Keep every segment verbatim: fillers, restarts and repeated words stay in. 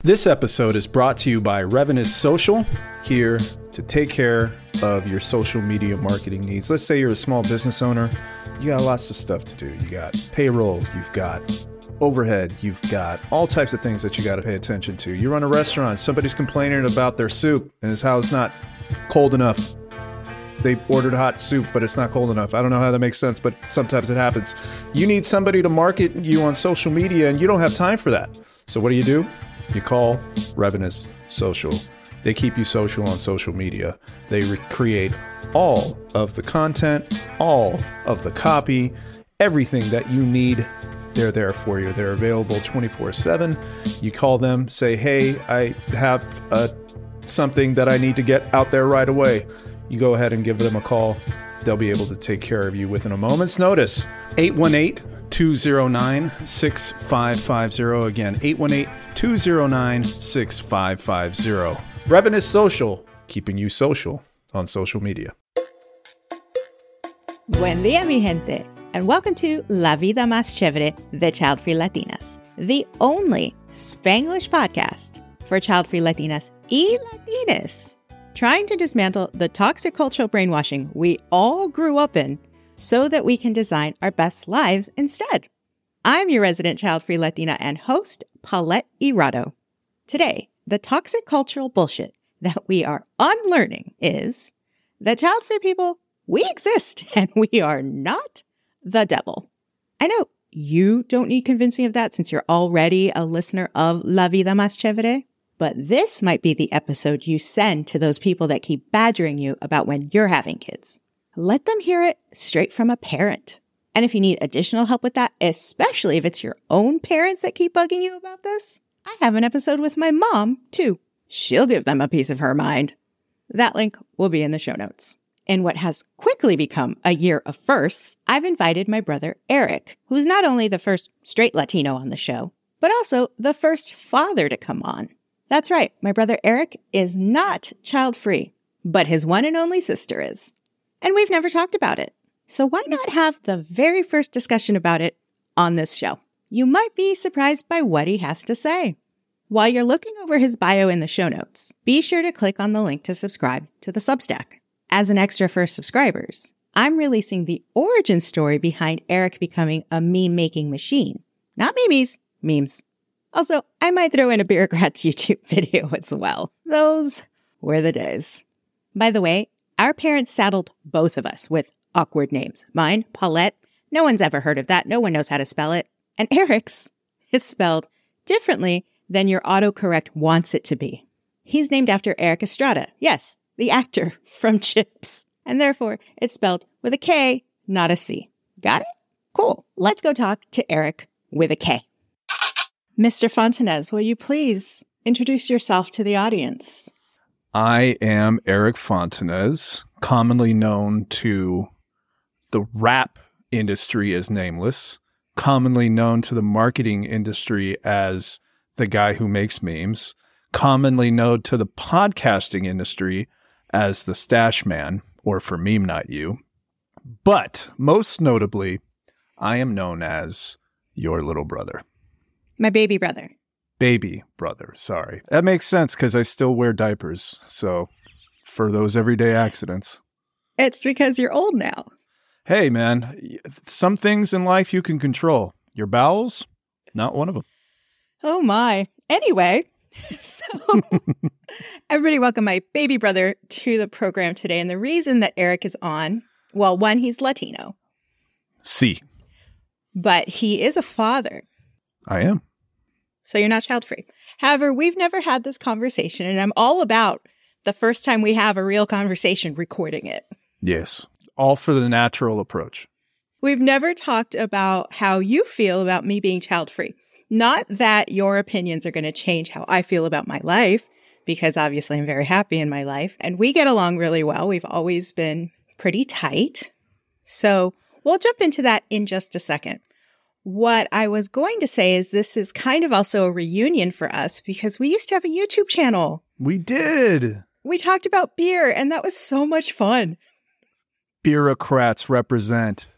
This episode is brought to you by Revenus Social, here to take care of your social media marketing needs. Let's say you're a small business owner. You got lots of stuff to do. You got payroll, you've got overhead, you've got all types of things that you got to pay attention to. You run a restaurant, somebody's complaining about their soup and it's how it's not cold enough. They ordered hot soup, but it's not cold enough. I don't know how that makes sense, but sometimes it happens. You need somebody to market you on social media and you don't have time for that. So what do you do? You call Revenus Social. They keep you social on social media. They recreate all of the content, all of the copy, everything that you need. They're there for you. They're available twenty-four seven. You call them, say, hey, I have uh, something that I need to get out there right away. You go ahead and give them a call. They'll be able to take care of you within a moment's notice. eight one eight, two zero nine, six five five zero. Again, eight one eight, two zero nine, six five five zero. Revenus Social, keeping you social on social media. Buen dia, mi gente, and welcome to La Vida Más Chévere de Child-Free Latinas, the only Spanglish podcast for child-free Latinas y Latinas, trying to dismantle the toxic cultural brainwashing we all grew up in so that we can design our best lives instead. I'm your resident child-free Latina and host, Paulette Irado. Today, the toxic cultural bullshit that we are unlearning is that child-free people, we exist and we are not the devil. I know you don't need convincing of that since you're already a listener of La Vida Más Chévere, but this might be the episode you send to those people that keep badgering you about when you're having kids. Let them hear it straight from a parent. And if you need additional help with that, especially if it's your own parents that keep bugging you about this, I have an episode with my mom, too. She'll give them a piece of her mind. That link will be in the show notes. In what has quickly become a year of firsts, I've invited my brother Eric, who's not only the first straight Latino on the show, but also the first father to come on. That's right, my brother Eric is not child-free, but his one and only sister is. And we've never talked about it. So why not have the very first discussion about it on this show? You might be surprised by what he has to say. While you're looking over his bio in the show notes, be sure to click on the link to subscribe to the Substack. As an extra for subscribers, I'm releasing the origin story behind Eric becoming a meme-making machine. Not memes, memes. Also, I might throw in a bureaucrat's YouTube video as well. Those were the days. By the way, our parents saddled both of us with awkward names. Mine, Paulette, no one's ever heard of that. No one knows how to spell it. And Eric's is spelled differently than your autocorrect wants it to be. He's named after Erik Estrada. Yes, the actor from Chips. And therefore, it's spelled with a K, not a C. Got it? Cool. Let's go talk to Eric with a K. Mister Fontanez, will you please introduce yourself to the audience? I am Eric Fontanez, commonly known to the rap industry as Nameless, commonly known to the marketing industry as the guy who makes memes, commonly known to the podcasting industry as the Stash Man, or for Meme Not You. But most notably, I am known as your little brother. My baby brother. Baby brother, sorry. That makes sense because I still wear diapers. So for those everyday accidents. It's because you're old now. Hey, man, some things in life you can control. Your bowels, not one of them. Oh, my. Anyway, so everybody welcome my baby brother to the program today. And the reason that Eric is on, well, one, he's Latino. Si. But he is a father. I am. So you're not child-free. However, we've never had this conversation, and I'm all about the first time we have a real conversation recording it. Yes. All for the natural approach. We've never talked about how you feel about me being child-free. Not that your opinions are going to change how I feel about my life, because obviously I'm very happy in my life, and we get along really well. We've always been pretty tight. So we'll jump into that in just a second. What I was going to say is this is kind of also a reunion for us because we used to have a YouTube channel. We did. We talked about beer, and that was so much fun. Bureaucrats represent.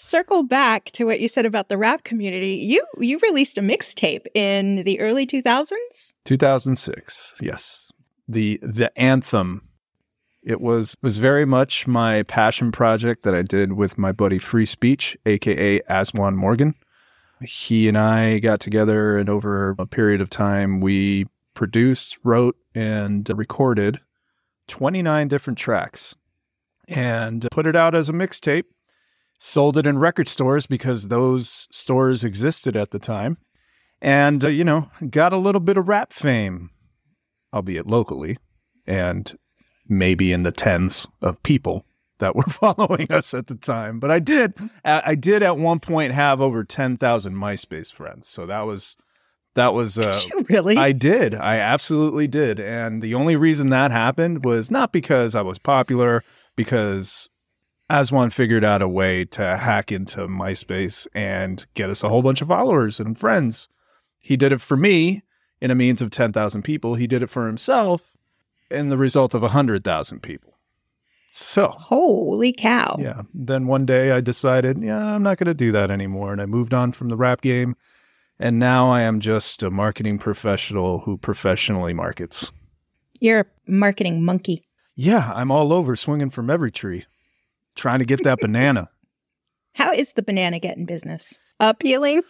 circle back to what you said about the rap community. You you released a mixtape in the early two thousands? two thousand six, yes. The the anthem. It was was very much my passion project that I did with my buddy Free Speech, a k a. Aswan Morgan. He and I got together, and over a period of time, we produced, wrote, and recorded twenty-nine different tracks and put it out as a mixtape. Sold it in record stores because those stores existed at the time. And, uh, you know, got a little bit of rap fame, albeit locally, and maybe in the tens of people that were following us at the time. But I did, I did at one point have over ten thousand MySpace friends. So that was, that was, uh, Did you really? I did. I absolutely did. And the only reason that happened was not because I was popular, because Aswan figured out a way to hack into MySpace and get us a whole bunch of followers and friends. He did it for me in a means of ten thousand people. He did it for himself in the result of one hundred thousand people. So, holy cow. Yeah. Then one day I decided, yeah, I'm not going to do that anymore. And I moved on from the rap game. And now I am just a marketing professional who professionally markets. You're a marketing monkey. Yeah, I'm all over swinging from every tree, trying to get that banana. How is the banana getting business? Appealing?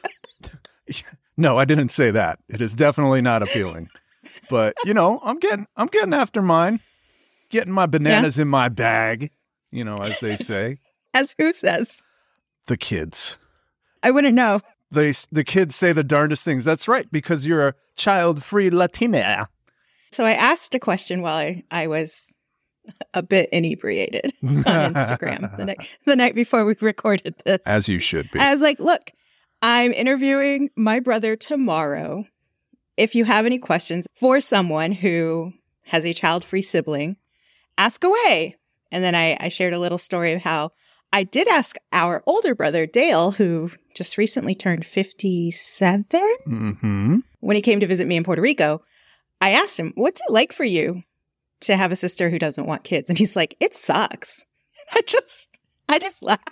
No, I didn't say that. It is definitely not appealing. But, you know, I'm getting I'm getting after mine. Getting my bananas yeah. in my bag, you know, as they say. As who says? The kids. I wouldn't know. They, the kids say the darndest things. That's right, because you're a child-free Latina. So I asked a question while I, I was a bit inebriated on Instagram the, night, the night before we recorded this. As you should be. I was like, look, I'm interviewing my brother tomorrow. If you have any questions for someone who has a child-free sibling, ask away. And then I, I shared a little story of how I did ask our older brother, Dale, who just recently turned fifty-seven. Mm-hmm. When he came to visit me in Puerto Rico, I asked him, what's it like for you to have a sister who doesn't want kids? And he's like, it sucks. I just, I just laughed.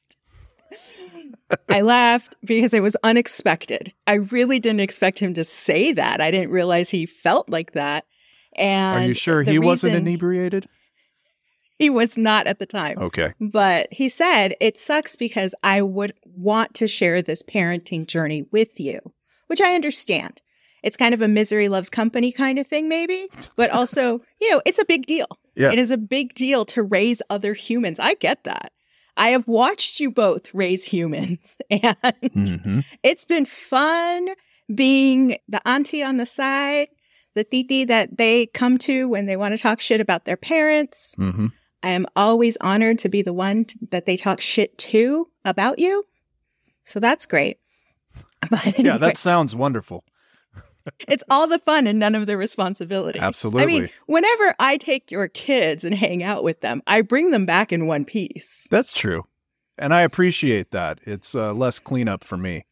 I laughed because it was unexpected. I really didn't expect him to say that. I didn't realize he felt like that. And are you sure he wasn't inebriated? He was not at the time. Okay. But he said, it sucks because I would want to share this parenting journey with you, which I understand. It's kind of a misery loves company kind of thing, maybe. But also, you know, it's a big deal. Yeah. It is a big deal to raise other humans. I get that. I have watched you both raise humans, and mm-hmm. it's been fun being the auntie on the side, the titi that they come to when they want to talk shit about their parents. Mm-hmm. I am always honored to be the one t- that they talk shit to about you. So that's great. But anyways, yeah, that sounds wonderful. It's all the fun and none of the responsibility. Absolutely. I mean, whenever I take your kids and hang out with them, I bring them back in one piece. That's true. And I appreciate that. It's uh, less cleanup for me.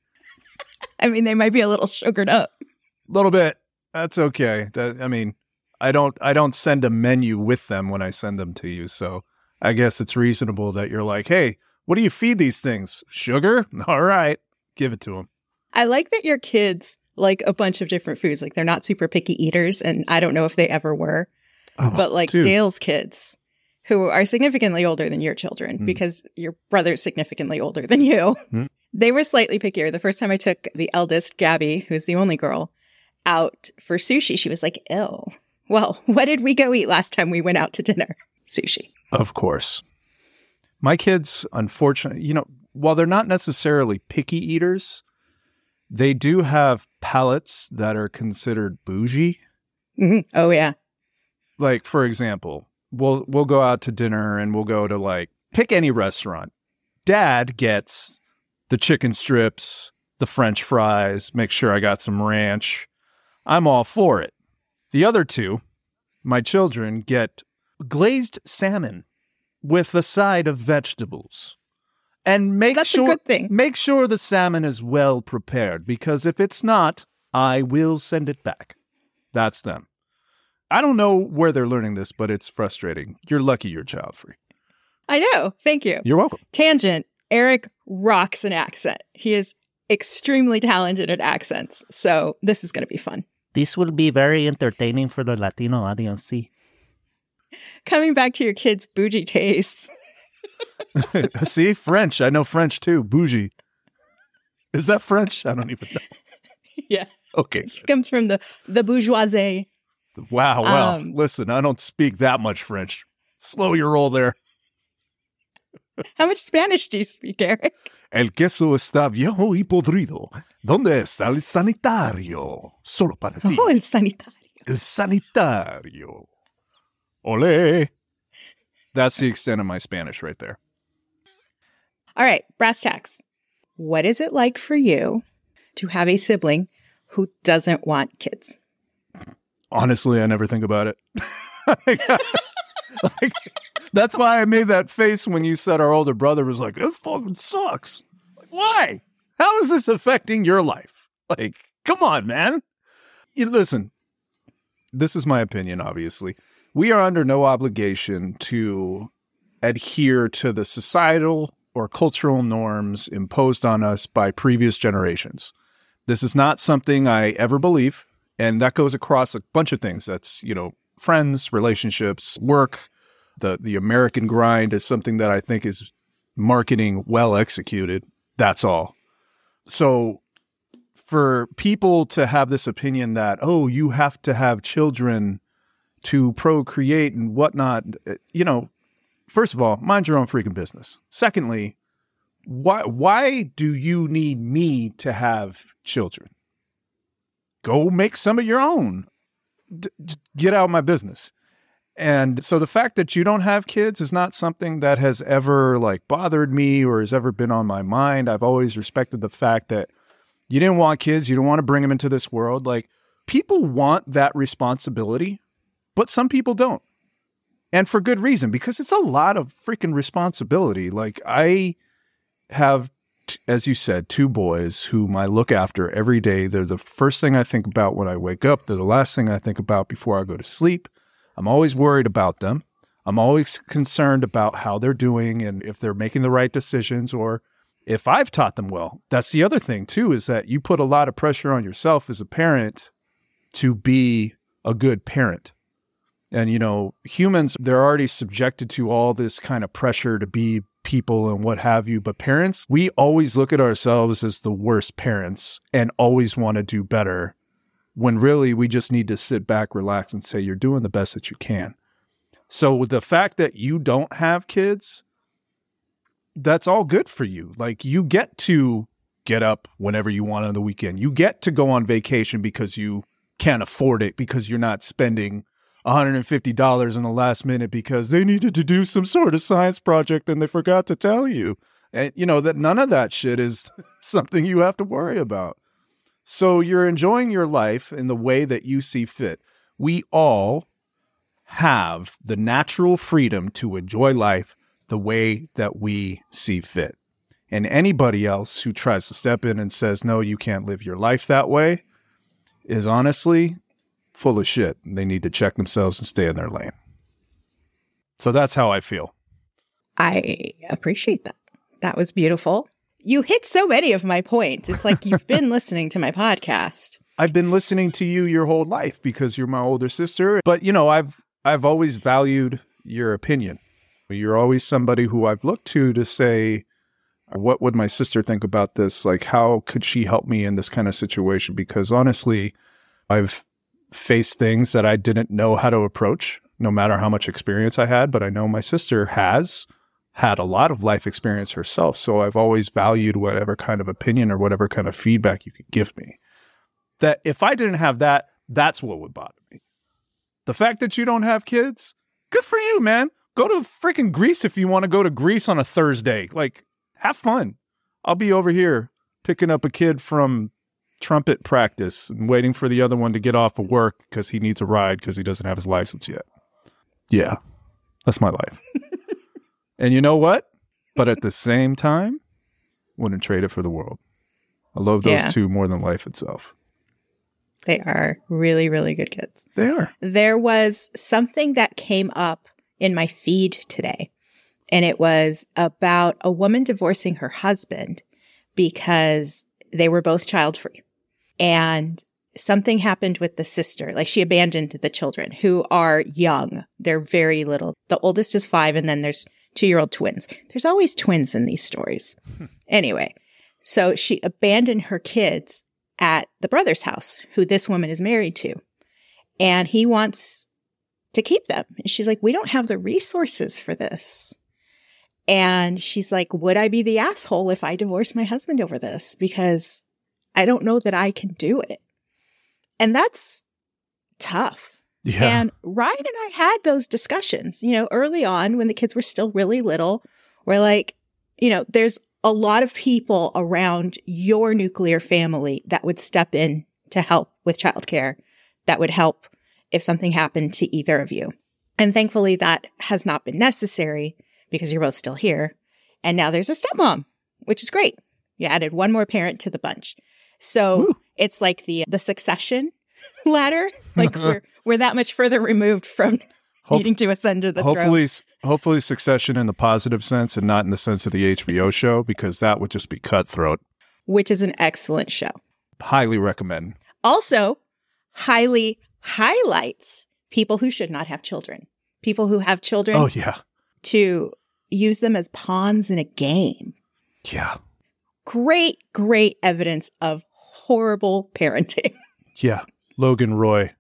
I mean, they might be a little sugared up. A little bit. That's okay. That, I mean, I don't I don't send a menu with them when I send them to you. So I guess it's reasonable that you're like, hey, what do you feed these things? Sugar? All right. Give it to them. I like that your kids like a bunch of different foods. Like they're not super picky eaters. And I don't know if they ever were. Oh, but like dude. Dale's kids, who are significantly older than your children, Mm. because your brother's significantly older than you, Mm. they were slightly pickier. The first time I took the eldest, Gabby, who's the only girl, out for sushi, she was like, ew. Well, what did we go eat last time we went out to dinner? Sushi. Of course. My kids, unfortunately, you know, while they're not necessarily picky eaters, they do have palates that are considered bougie. Mm-hmm. Oh, yeah. Like, for example, we'll we'll go out to dinner and we'll go to, like, pick any restaurant. Dad gets the chicken strips, the French fries, make sure I got some ranch. I'm all for it. The other two, my children, get glazed salmon with a side of vegetables. And make That's sure a good thing. make sure the salmon is well prepared, because if it's not, I will send it back. That's them. I don't know where they're learning this, but it's frustrating. You're lucky you're child free. I know. Thank you. You're welcome. Tangent. Eric rocks an accent. He is extremely talented at accents. So this is going to be fun. This will be very entertaining for the Latino audience. See? Coming back to your kids' bougie tastes. See? French. I know French too. Bougie. Is that French? I don't even know. Yeah. Okay. This comes from the, the bourgeoisie. Wow. Wow. Um, Listen, I don't speak that much French. Slow your roll there. How much Spanish do you speak, Eric? El queso está viejo y podrido. ¿Dónde está el sanitario? Solo para ti. Oh, el sanitario. El sanitario. Ole. That's the extent of my Spanish right there. All right, brass tacks. What is it like for you to have a sibling who doesn't want kids? Honestly, I never think about it. like, like, that's why I made that face when you said our older brother was like, this fucking sucks. Like, why? How is this affecting your life? Like, come on, man. You listen, this is my opinion, obviously. We are under no obligation to adhere to the societal or cultural norms imposed on us by previous generations. This is not something I ever believe, and that goes across a bunch of things. That's, you know, friends, relationships, work. The the American grind is something that I think is marketing well executed. That's all. So for people to have this opinion that, oh, you have to have children to procreate and whatnot, you know, first of all, mind your own freaking business. Secondly, why why do you need me to have children? Go make some of your own. D- get out of my business. And so the fact that you don't have kids is not something that has ever like bothered me or has ever been on my mind. I've always respected the fact that you didn't want kids. You don't want to bring them into this world. Like, people want that responsibility, but some people don't. And for good reason, because it's a lot of freaking responsibility. Like, I have, t- as you said, two boys whom I look after every day. They're the first thing I think about when I wake up. They're the last thing I think about before I go to sleep. I'm always worried about them. I'm always concerned about how they're doing and if they're making the right decisions or if I've taught them well. That's the other thing, too, is that you put a lot of pressure on yourself as a parent to be a good parent. And, you know, humans, they're already subjected to all this kind of pressure to be people and what have you. But parents, we always look at ourselves as the worst parents and always want to do better, when really we just need to sit back, relax, and say you're doing the best that you can. So with the fact that you don't have kids, that's all good for you. Like, you get to get up whenever you want on the weekend. You get to go on vacation because you can't afford it, because you're not spending one hundred fifty dollars in the last minute because they needed to do some sort of science project and they forgot to tell you. And you know that none of that shit is something you have to worry about. So you're enjoying your life in the way that you see fit. We all have the natural freedom to enjoy life the way that we see fit. And anybody else who tries to step in and says, no, you can't live your life that way, is honestly full of shit. They need to check themselves and stay in their lane. So that's how I feel. I appreciate that. That was beautiful. You hit so many of my points. It's like you've been listening to my podcast. I've been listening to you your whole life because you're my older sister. But, you know, I've I've always valued your opinion. You're always somebody who I've looked to to say, what would my sister think about this? Like, how could she help me in this kind of situation? Because honestly, I've faced things that I didn't know how to approach, no matter how much experience I had. But I know my sister has had a lot of life experience herself. So I've always valued whatever kind of opinion or whatever kind of feedback you could give me. That if I didn't have that, that's what would bother me. The fact that you don't have kids, good for you, man. Go to freaking Greece if you want to go to Greece on a Thursday. Like, have fun. I'll be over here picking up a kid from trumpet practice and waiting for the other one to get off of work because he needs a ride because he doesn't have his license yet. Yeah, that's my life. And you know what? But at the same time, wouldn't trade it for the world. I love those Yeah. two more than life itself. They are really, really good kids. They are. There was something that came up in my feed today. And it was about a woman divorcing her husband because they were both child-free. And something happened with the sister. Like she abandoned the children who are young. They're very little. The oldest is five, and then there's two-year-old twins. There's always twins in these stories. Anyway, so she abandoned her kids at the brother's house, who this woman is married to. And he wants to keep them. And she's like, we don't have the resources for this. And she's like, would I be the asshole if I divorced my husband over this? Because I don't know that I can do it. And that's tough. Yeah. And Ryan and I had those discussions, you know, early on when the kids were still really little. We're like, you know, there's a lot of people around your nuclear family that would step in to help with childcare, that would help if something happened to either of you. And thankfully that has not been necessary because you're both still here. And now there's a stepmom, which is great. You added one more parent to the bunch. So Woo. It's like the the succession ladder. Like we're we're that much further removed from Hope, needing to ascend to the hopefully, throne. Hopefully Succession in the positive sense and not in the sense of the H B O show, because that would just be cutthroat. Which is an excellent show. Highly recommend. Also, highly highlights people who should not have children. People who have children. Oh, yeah. To use them as pawns in a game. Yeah. Great, great evidence of horrible parenting. Yeah. Logan Roy.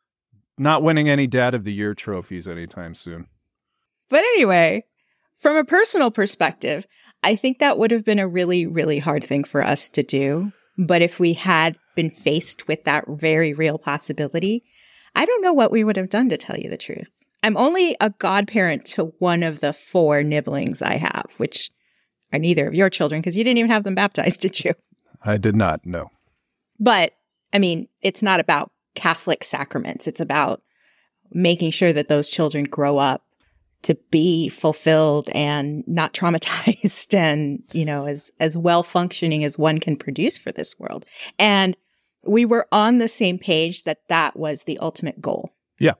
Not winning any Dad of the Year trophies anytime soon. But anyway, from a personal perspective, I think that would have been a really, really hard thing for us to do. But if we had been faced with that very real possibility, I don't know what we would have done, to tell you the truth. I'm only a godparent to one of the four nibblings I have, which are neither of your children, because you didn't even have them baptized, did you? I did not, no. But, I mean, it's not about Catholic sacraments. It's about making sure that those children grow up to be fulfilled and not traumatized and, you know, as, as well functioning as one can produce for this world. And we were on the same page that that was the ultimate goal. Yeah.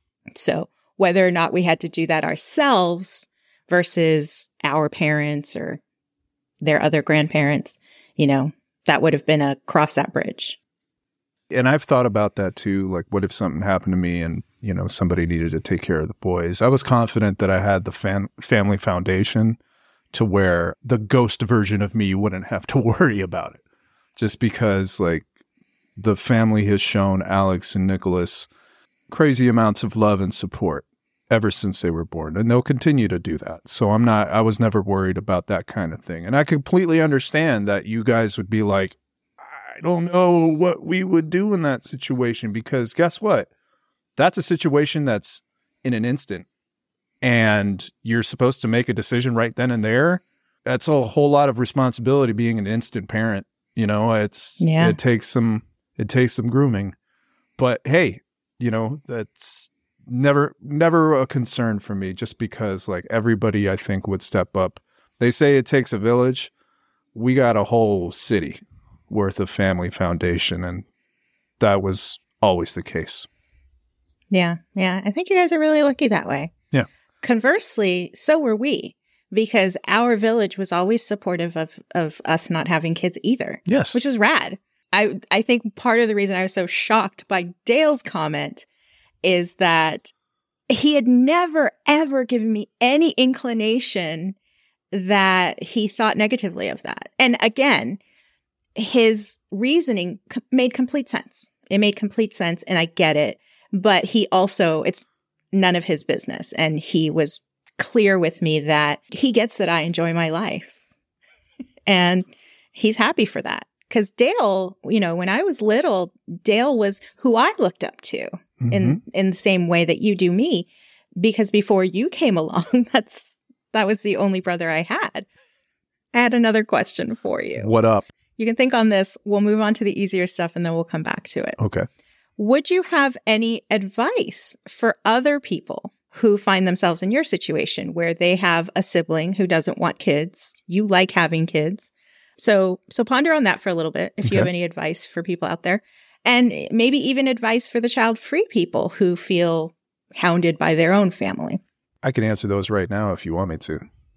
So whether or not we had to do that ourselves versus our parents or their other grandparents, you know, that would have been a cross that bridge. And I've thought about that too. Like, what if something happened to me and, you know, somebody needed to take care of the boys? I was confident that I had the fam- family foundation to where the ghost version of me wouldn't have to worry about it. Just because, like, the family has shown Alex and Nicholas crazy amounts of love and support ever since they were born. And they'll continue to do that. So I'm not, I was never worried about that kind of thing. And I completely understand that you guys would be like, I don't know what we would do in that situation, because guess what? That's a situation that's in an instant and you're supposed to make a decision right then and there. That's a whole lot of responsibility being an instant parent. You know, it's, yeah. it takes some, it takes some grooming, but hey, you know, that's never, never a concern for me, just because like everybody I think would step up. They say it takes a village. We got a whole city worth of family foundation, and that was always the case. Yeah, yeah. I think you guys are really lucky that way. Yeah. Conversely, so were we, because our village was always supportive of, of us not having kids either. Yes. Which was rad. I, I think part of the reason I was so shocked by Dale's comment is that he had never, ever given me any inclination that he thought negatively of that. And again, his reasoning co- made complete sense. It made complete sense, and I get it. But he also, it's none of his business. And he was clear with me that he gets that I enjoy my life. And he's happy for that. Because Dale, you know, when I was little, Dale was who I looked up to mm-hmm. in, in the same way that you do me. Because before you came along, that's that was the only brother I had. I had another question for you. What up? You can think on this. We'll move on to the easier stuff and then we'll come back to it. Okay. Would you have any advice for other people who find themselves in your situation where they have a sibling who doesn't want kids? You like having kids. So, so ponder on that for a little bit if okay. you have any advice for people out there. And maybe even advice for the child-free people who feel hounded by their own family. I can answer those right now if you want me to.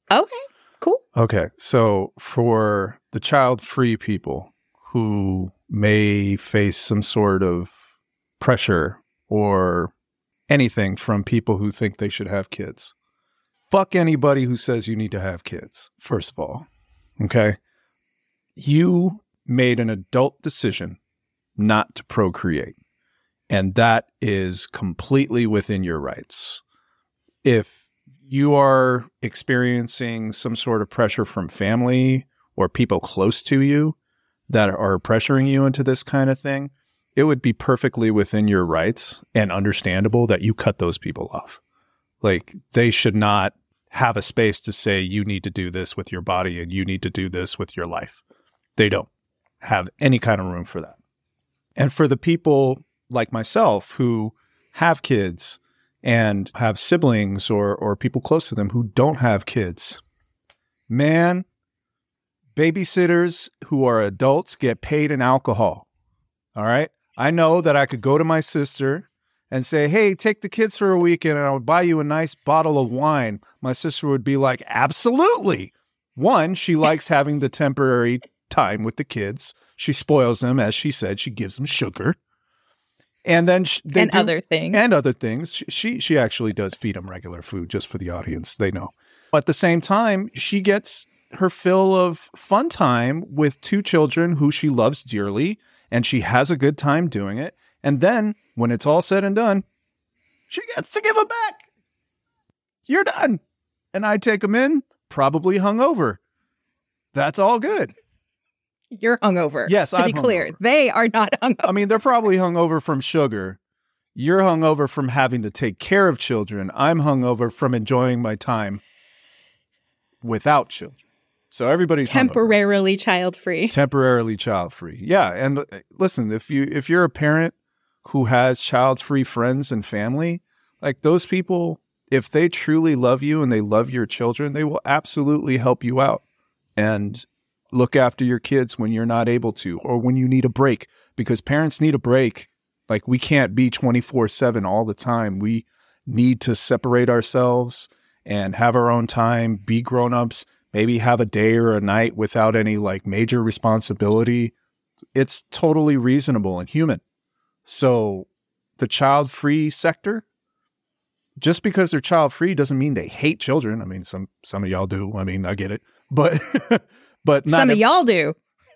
Okay, cool. Okay, so for the child-free people who may face some sort of pressure or anything from people who think they should have kids, fuck anybody who says you need to have kids, first of all, okay? You made an adult decision not to procreate, and that is completely within your rights. If you are experiencing some sort of pressure from family or people close to you that are pressuring you into this kind of thing, it would be perfectly within your rights and understandable that you cut those people off. Like, they should not have a space to say you need to do this with your body and you need to do this with your life. They don't have any kind of room for that. And for the people like myself who have kids and have siblings or or people close to them who don't have kids, man, babysitters who are adults get paid in alcohol. All right? I know that I could go to my sister and say, hey, take the kids for a weekend and I'll buy you a nice bottle of wine. My sister would be like, absolutely. One, she likes having the temporary time with the kids. She spoils them. As she said, she gives them sugar. And then she, they and do, other things. And other things. She, she she actually does feed them regular food, just for the audience. They know. At the same time, she gets her fill of fun time with two children who she loves dearly, and she has a good time doing it. And then, when it's all said and done, she gets to give them back. You're done. And I take them in, probably hungover. That's all good. You're hungover. Yes, to I'm be clear, hungover. they are not hungover. I mean, they're probably hungover from sugar. You're hungover from having to take care of children. I'm hungover from enjoying my time without children. So everybody's temporarily child-free. Temporarily child-free. Yeah, and listen, if you if you're a parent who has child-free friends and family, like those people, if they truly love you and they love your children, they will absolutely help you out and look after your kids when you're not able to, or when you need a break, because parents need a break. Like, we can't be twenty-four seven all the time. We need to separate ourselves and have our own time, be grown-ups, maybe have a day or a night without any like major responsibility. It's totally reasonable and human. So the child-free sector, just because they're child-free doesn't mean they hate children. I mean, some, some of y'all do. I mean, I get it. But But not some of ev- y'all do.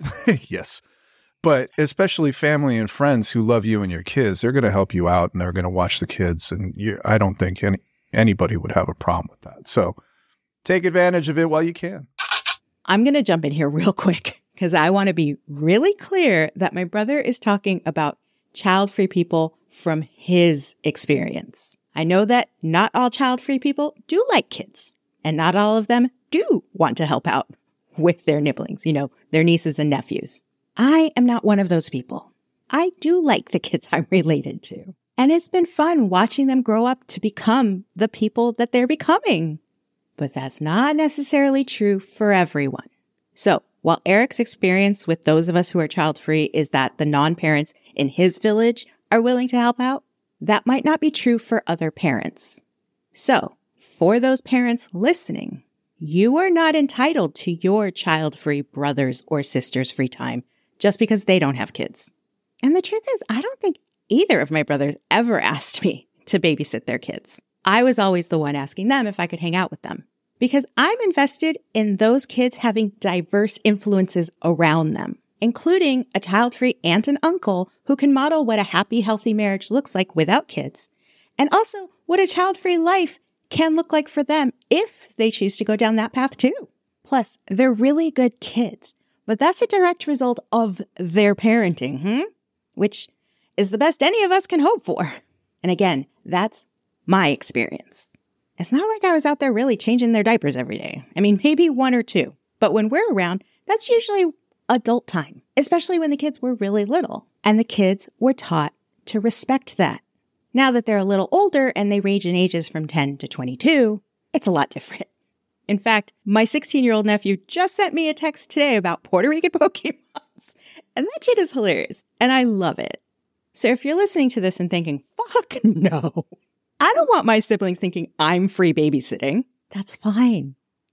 Yes. But especially family and friends who love you and your kids, they're going to help you out and they're going to watch the kids. And you, I don't think any, anybody would have a problem with that. So take advantage of it while you can. I'm going to jump in here real quick because I want to be really clear that my brother is talking about child-free people from his experience. I know that not all child-free people do like kids, and not all of them do want to help out with their nibblings, you know, their nieces and nephews. I am not one of those people. I do like the kids I'm related to. And it's been fun watching them grow up to become the people that they're becoming. But that's not necessarily true for everyone. So while Eric's experience with those of us who are child-free is that the non-parents in his village are willing to help out, that might not be true for other parents. So for those parents listening, you are not entitled to your child-free brothers or sisters' free time just because they don't have kids. And the truth is, I don't think either of my brothers ever asked me to babysit their kids. I was always the one asking them if I could hang out with them because I'm invested in those kids having diverse influences around them, including a child-free aunt and uncle who can model what a happy, healthy marriage looks like without kids, and also what a child-free life can look like for them if they choose to go down that path too. Plus, they're really good kids, but that's a direct result of their parenting, hmm? Which is the best any of us can hope for. And again, that's my experience. It's not like I was out there really changing their diapers every day. I mean, maybe one or two. But when we're around, that's usually adult time, especially when the kids were really little. And the kids were taught to respect that. Now that they're a little older and they range in ages from ten to twenty-two, it's a lot different. In fact, my sixteen-year-old nephew just sent me a text today about Puerto Rican Pokemons. And that shit is hilarious. And I love it. So if you're listening to this and thinking, fuck no, I don't want my siblings thinking I'm free babysitting. That's fine.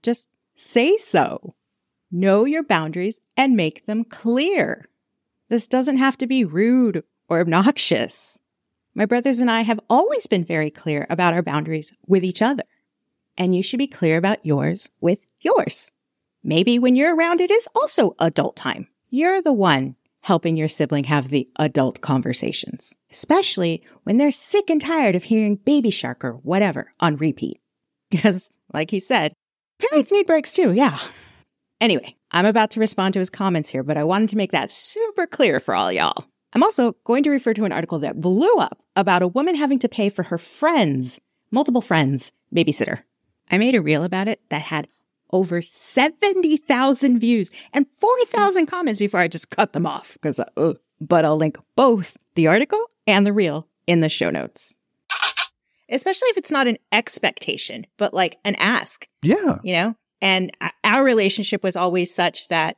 Just say so. Know your boundaries and make them clear. This doesn't have to be rude or obnoxious. My brothers and I have always been very clear about our boundaries with each other. And you should be clear about yours with yours. Maybe when you're around, it is also adult time. You're the one helping your sibling have the adult conversations, especially when they're sick and tired of hearing Baby Shark or whatever on repeat. Because, like he said, parents need breaks too, yeah. Anyway, I'm about to respond to his comments here, but I wanted to make that super clear for all y'all. I'm also going to refer to an article that blew up about a woman having to pay for her friends, multiple friends, babysitter. I made a reel about it that had over seventy thousand views and forty thousand comments before I just cut them off. Because, uh, but I'll link both the article and the reel in the show notes. Especially if it's not an expectation, but like an ask. Yeah. You know? And our relationship was always such that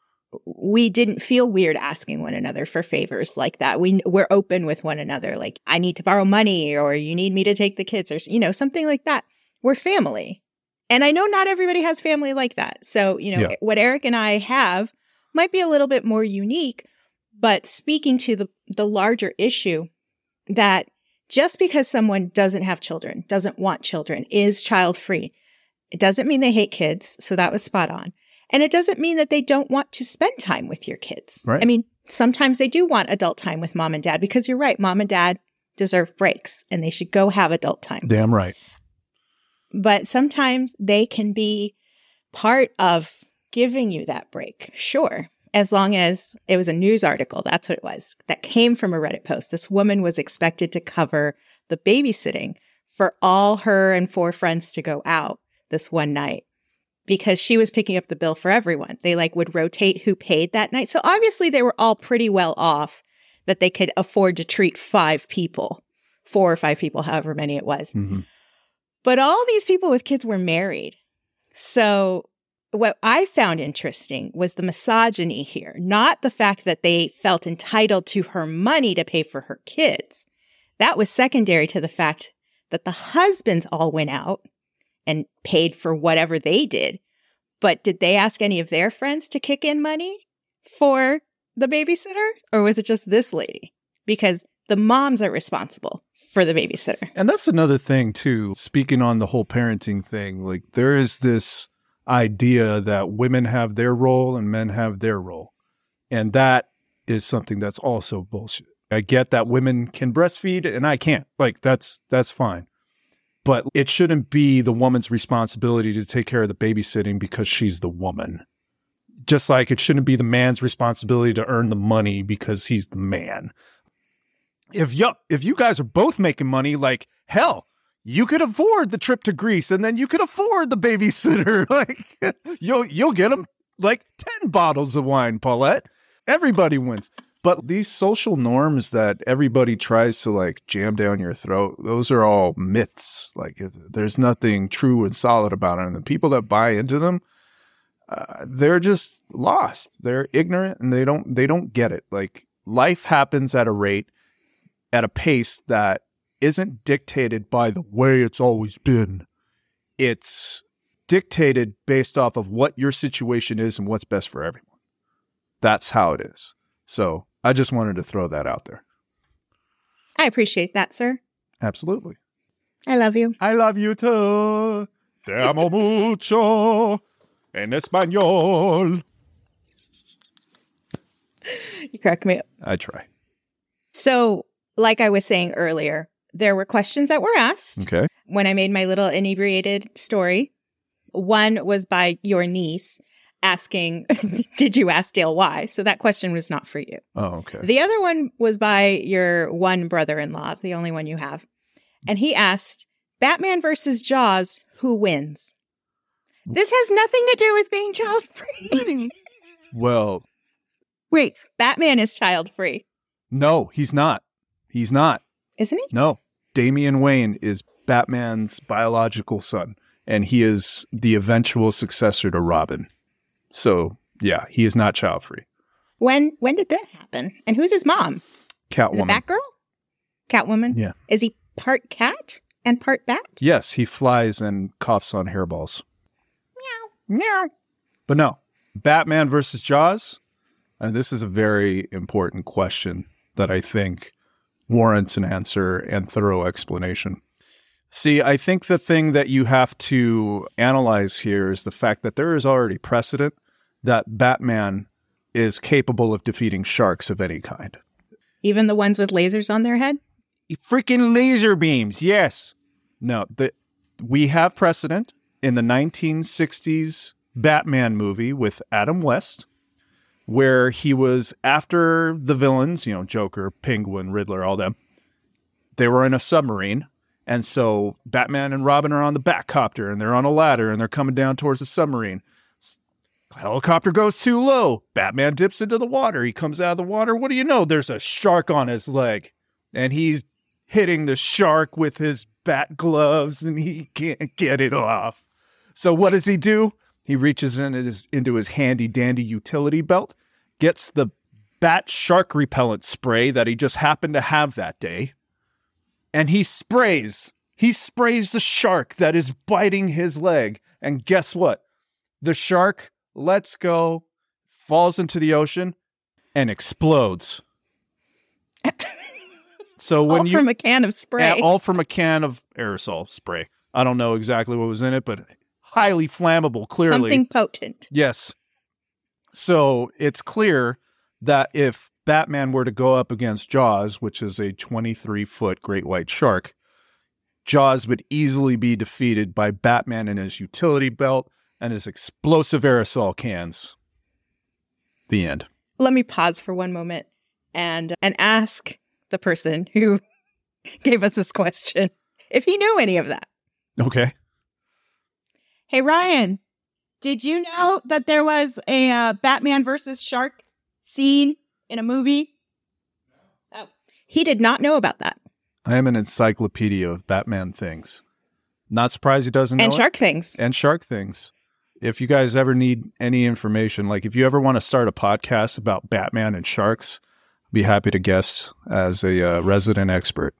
we didn't feel weird asking one another for favors like that. We, we're open with one another. Like, I need to borrow money, or you need me to take the kids, or, you know, something like that. We're family. And I know not everybody has family like that. So, you know, yeah. What Eric and I have might be a little bit more unique, but speaking to the, the larger issue that just because someone doesn't have children, doesn't want children, is child-free, it doesn't mean they hate kids. So that was spot on. And it doesn't mean that they don't want to spend time with your kids. Right. I mean, sometimes they do want adult time with mom and dad, because you're right. Mom and dad deserve breaks and they should go have adult time. Damn right. But sometimes they can be part of giving you that break. Sure. As long as it was a news article, that's what it was, that came from a Reddit post. This woman was expected to cover the babysitting for all her and four friends to go out this one night, because she was picking up the bill for everyone. They like would rotate who paid that night. So obviously they were all pretty well off that they could afford to treat five people, four or five people, however many it was. Mm-hmm. But all these people with kids were married. So what I found interesting was the misogyny here, not the fact that they felt entitled to her money to pay for her kids. That was secondary to the fact that the husbands all went out and paid for whatever they did. But did they ask any of their friends to kick in money for the babysitter? Or was it just this lady? Because the moms are responsible for the babysitter. And that's another thing, too. Speaking on the whole parenting thing, like there is this idea that women have their role and men have their role. And that is something that's also bullshit. I get that women can breastfeed and I can't. Like, that's that's fine. But it shouldn't be the woman's responsibility to take care of the babysitting because she's the woman. Just like it shouldn't be the man's responsibility to earn the money because he's the man. If you, if you guys are both making money, like, hell, you could afford the trip to Greece and then you could afford the babysitter. Like, you'll, you'll get them like ten bottles of wine, Paulette. Everybody wins. But these social norms that everybody tries to like jam down your throat, those are all myths. Like there's nothing true and solid about it. And the people that buy into them, uh, they're just lost. They're ignorant and they don't, they don't get it. Like life happens at a rate, at a pace that isn't dictated by the way it's always been. It's dictated based off of what your situation is and what's best for everyone. That's how it is. So I just wanted to throw that out there. I appreciate that, sir. Absolutely. I love you. I love you too. Te amo mucho en español. You crack me up. I try. So, like I was saying earlier, there were questions that were asked. Okay. When I made my little inebriated story. One was by your niece asking, did you ask Dale why? So that question was not for you. Oh, okay. The other one was by your one brother-in-law, the only one you have. And he asked, Batman versus Jaws, who wins? This has nothing to do with being child-free. Well. Wait, Batman is child-free. No, he's not. He's not. Isn't he? No. Damian Wayne is Batman's biological son, and he is the eventual successor to Robin. So, yeah, he is not child-free. When when did that happen? And who's his mom? Catwoman. Is it Batgirl? Catwoman? Yeah. Is he part cat and part bat? Yes, he flies and coughs on hairballs. meow. But no, Batman versus Jaws. And this is a very important question that I think warrants an answer and thorough explanation. See, I think the thing that you have to analyze here is the fact that there is already precedent that Batman is capable of defeating sharks of any kind. Even the ones with lasers on their head? Freaking laser beams, yes. No, the, we have precedent in the nineteen sixties Batman movie with Adam West, where he was after the villains, you know, Joker, Penguin, Riddler, all them. They were in a submarine. And so Batman and Robin are on the Batcopter, and they're on a ladder, and they're coming down towards the submarine. Helicopter goes too low. Batman dips into the water. He comes out of the water. What do you know? There's a shark on his leg. And he's hitting the shark with his bat gloves, and he can't get it off. So what does he do? He reaches in his, into his handy-dandy utility belt, gets the bat shark repellent spray that he just happened to have that day, and he sprays. He sprays the shark that is biting his leg. And guess what? The shark lets go, falls into the ocean, and explodes. So when all you, from a can of spray. Yeah, all from a can of aerosol spray. I don't know exactly what was in it, but highly flammable, clearly. Something potent. Yes. So it's clear that if Batman were to go up against Jaws, which is a twenty-three foot great white shark, Jaws would easily be defeated by Batman and his utility belt and his explosive aerosol cans. The end. Let me pause for one moment and and ask the person who gave us this question if he knew any of that. Okay. Hey, Ryan, did you know that there was a uh, Batman versus shark scene in a movie? Oh, he did not know about that. I am an encyclopedia of Batman things. Not surprised he doesn't know And it. shark things. And shark things. If you guys ever need any information, like if you ever want to start a podcast about Batman and sharks, I'd be happy to guest as a uh, resident expert.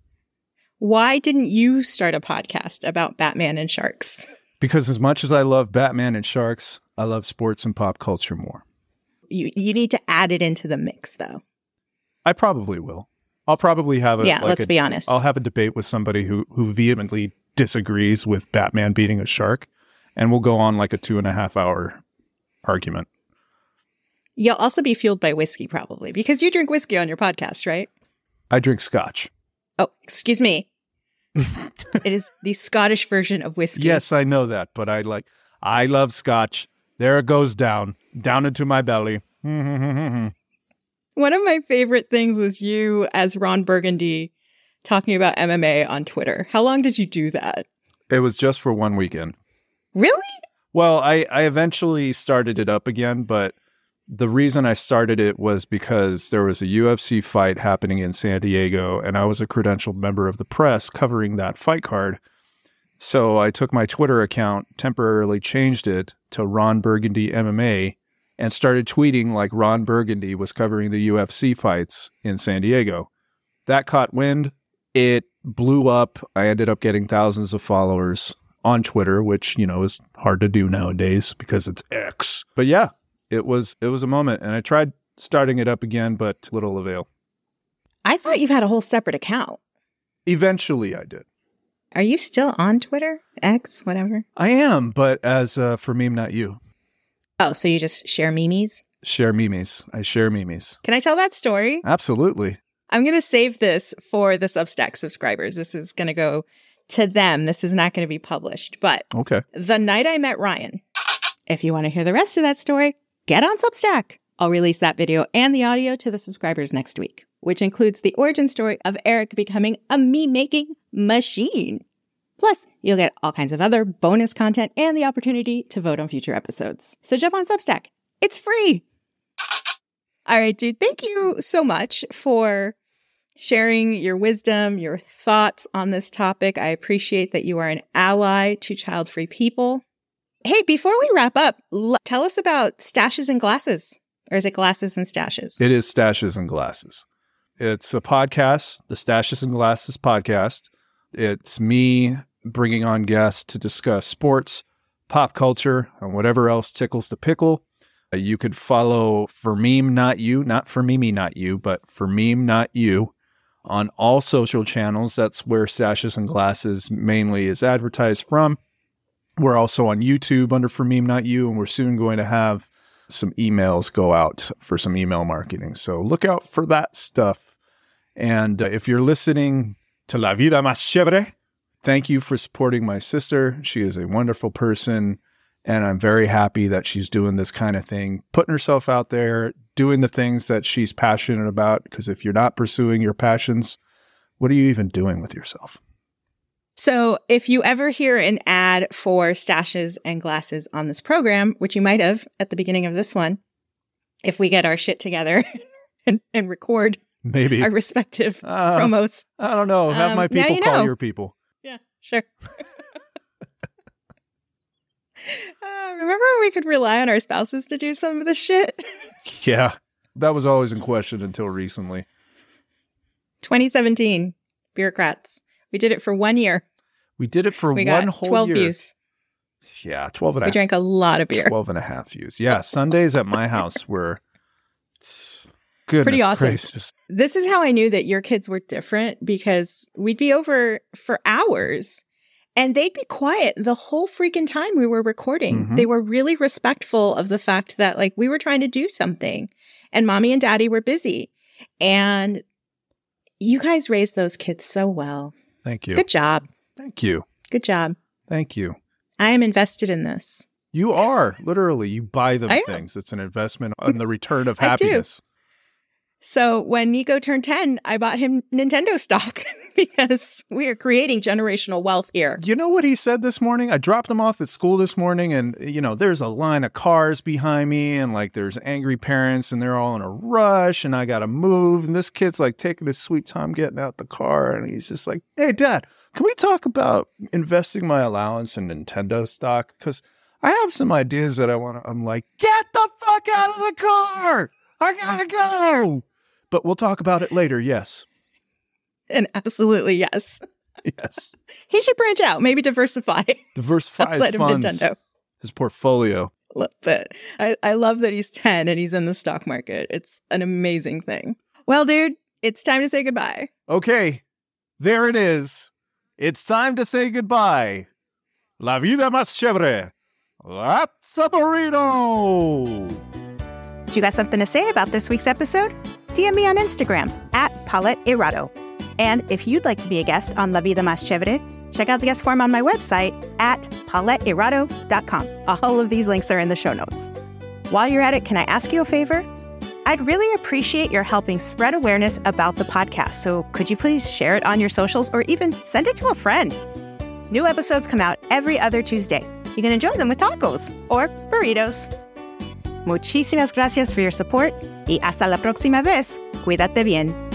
Why didn't you start a podcast about Batman and sharks? Because as much as I love Batman and sharks, I love sports and pop culture more. You you need to add it into the mix, though. I probably will. I'll probably have a Yeah, like let's a, be honest. I'll have a debate with somebody who who vehemently disagrees with Batman beating a shark, and we'll go on like a two and a half hour argument. You'll also be fueled by whiskey, probably, because you drink whiskey on your podcast, right? I drink scotch. Oh, excuse me. It is the Scottish version of whiskey. Yes, I know that, but I like I love scotch. There it goes down, down into my belly. One of my favorite things was you as Ron Burgundy talking about M M A on Twitter. How long did you do that? It was just for one weekend. Really? Well, I, I eventually started it up again, but the reason I started it was because there was a U F C fight happening in San Diego, and I was a credentialed member of the press covering that fight card. So I took my Twitter account, temporarily changed it to Ron Burgundy M M A, and started tweeting like Ron Burgundy was covering the U F C fights in San Diego. That caught wind. It blew up. I ended up getting thousands of followers on Twitter, which, you know, is hard to do nowadays because it's X. But yeah, it was it was a moment, and I tried starting it up again, but to little avail. I thought you had a whole separate account. Eventually, I did. Are you still on Twitter? X, whatever? I am, but as uh, for meme, not you. Oh, so you just share memes? Share memes. I share memes. Can I tell that story? Absolutely. I'm going to save this for the Substack subscribers. This is going to go to them. This is not going to be published. But Okay. the night I met Ryan, if you want to hear the rest of that story, get on Substack. I'll release that video and the audio to the subscribers next week, which includes the origin story of Eric becoming a meme-making machine. Plus, you'll get all kinds of other bonus content and the opportunity to vote on future episodes. So jump on Substack. It's free. All right, dude. Thank you so much for sharing your wisdom, your thoughts on this topic. I appreciate that you are an ally to child-free people. Hey, before we wrap up, l- tell us about Stashes and Glasses. Or is it Glasses and Stashes? It is Stashes and Glasses. It's a podcast, the Stashes and Glasses podcast. It's me bringing on guests to discuss sports, pop culture, and whatever else tickles the pickle. Uh, you could follow For Meme Not You, not For Mimi Not You, but For Meme Not You on all social channels. That's where Stashes and Glasses mainly is advertised from. We're also on YouTube under For Meme Not You, and we're soon going to have some emails go out for some email marketing. So look out for that stuff. And uh, if you're listening to La Vida Más Chévere, thank you for supporting my sister. She is a wonderful person, and I'm very happy that she's doing this kind of thing, putting herself out there, doing the things that she's passionate about, because if you're not pursuing your passions, what are you even doing with yourself? So if you ever hear an ad for Stashes and Glasses on this program, which you might have at the beginning of this one, if we get our shit together and, and record maybe our respective uh, promos. I don't know. Have um, my people you call know. your people. Yeah, sure. uh, remember when we could rely on our spouses to do some of this shit? Yeah, that was always in question until recently. twenty seventeen, bureaucrats. We did it for one year. We did it for we one got whole twelve year. views. Yeah, twelve and a We half. drank a lot of beer. twelve and a half views. Yeah, Sundays at my house were goodness Pretty awesome. gracious. This is how I knew that your kids were different, because we'd be over for hours and they'd be quiet the whole freaking time we were recording. Mhm. They were really respectful of the fact that, like, we were trying to do something and mommy and daddy were busy. And you guys raised those kids so well. Thank you. Good job. Thank you. Good job. Thank you. I am invested in this. You are. Literally, you buy them I am. things. It's an investment on the return of I do. happiness. So when Nico turned ten, I bought him Nintendo stock because we are creating generational wealth here. You know what he said this morning? I dropped him off at school this morning, and, you know, there's a line of cars behind me, and, like, there's angry parents, and they're all in a rush, and I got to move. And this kid's, like, taking his sweet time getting out the car, and he's just like, hey, Dad, can we talk about investing my allowance in Nintendo stock? Because I have some ideas that I want to, I'm like, get the fuck out of the car! I gotta go! But we'll talk about it later, yes. And absolutely, yes. Yes. He should branch out, maybe diversify Diversify his outside of funds, Nintendo. his portfolio. But I, I love that he's ten and he's in the stock market. It's an amazing thing. Well, dude, it's time to say goodbye. Okay, there it is. It's time to say goodbye. La vida más chévere. That's a burrito. Do you got something to say about this week's episode? D M me on Instagram at Paulette Irado. And if you'd like to be a guest on La Vida Más Chévere, check out the guest form on my website at paulette irado dot com. All of these links are in the show notes. While you're at it, can I ask you a favor? I'd really appreciate your helping spread awareness about the podcast. So could you please share it on your socials or even send it to a friend? New episodes come out every other Tuesday. You can enjoy them with tacos or burritos. Muchísimas gracias for your support y hasta la próxima vez. Cuídate bien.